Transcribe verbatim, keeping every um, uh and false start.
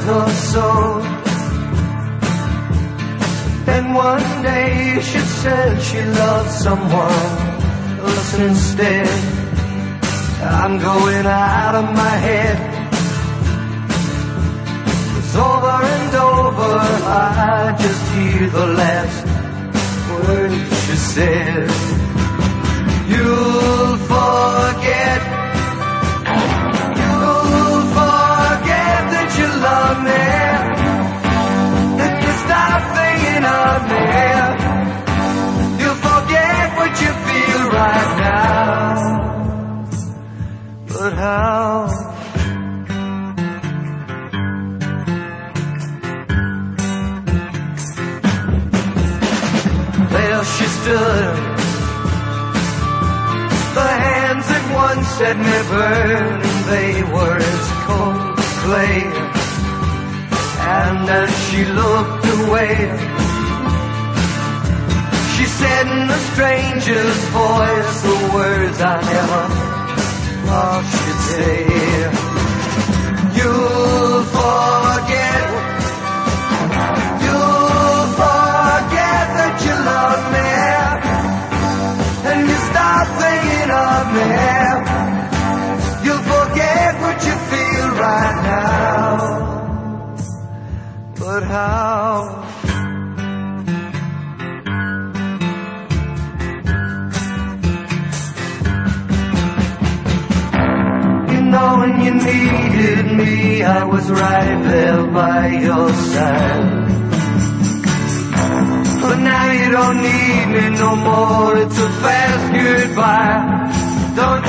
or so. Then one day she said she loved someone else instead. I'm going out of my head. It's over and over, I just hear the last word she said. You'll forget, you'll forget that you love me, that you stop thinking of me. You'll forget what you feel right now. But how? There she stood, the hands that once set me burning, they were as cold as clay. And as she looked away, she said in a stranger's voice the words I never thought she'd say. You'll forget, you'll forget that you love me, and you stop thinking of me. You'll forget what you feel right now. But how? When you needed me, I was right there by your side. But now you don't need me no more, it's a fast goodbye. Don't